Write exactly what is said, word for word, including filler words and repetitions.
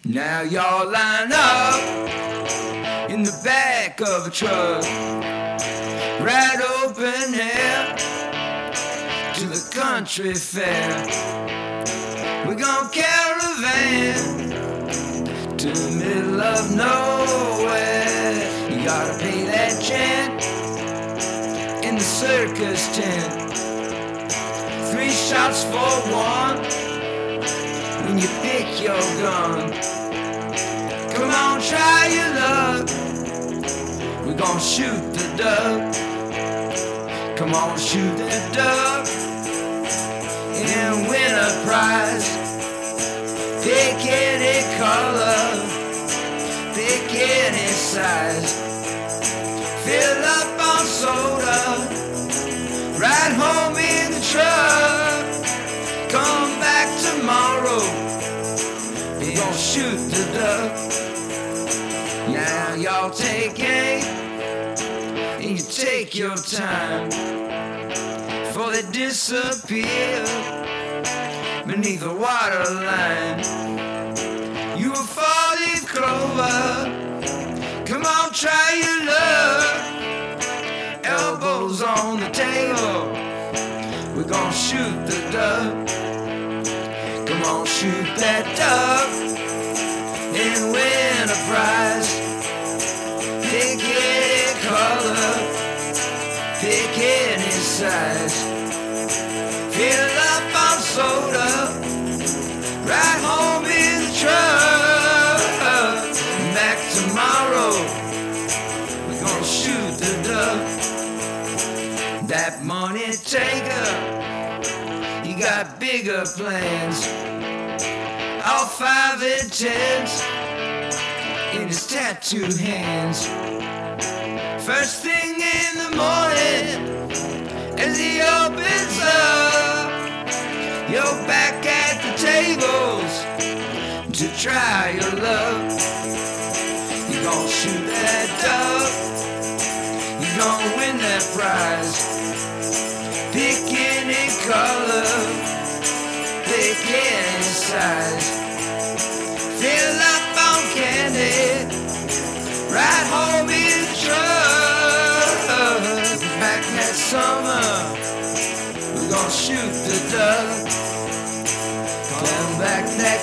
Now y'all line up in the back of a truck, right open air to the country fair. We're gonna caravan to the middle of nowhere. You gotta pay that gent in the circus tent. Three shots for one when you pick your gun. Come on, try your luck. We're gonna shoot the duck. Come on, shoot that duck and win a prize. Pick any color, pick any size. Fill up on soda, ride home in the truck. Come back tomorrow, we're gonna shoot the duck. Now y'all take aim and you take your time, for they disappear beneath the waterline. You a four-leaf clover, come on, try your luck. Elbows on the table, we're gonna shoot the duck. Come on, shoot that duck and win a prize. Pick any color, pick any size. Fill up on soda, ride home in the truck. Back tomorrow, we're gonna shoot the duck. That money taker, he got bigger plans. All five and tens in his tattooed hands. First thing in the morning, as he opens up, you're back at the tables to try your luck. You're gonna shoot that duck, you're gonna win that prize. Pick any color, pick any size. Fill up on candy, ride home in the truck. Back that summer, we're gonna shoot the duck. Come back that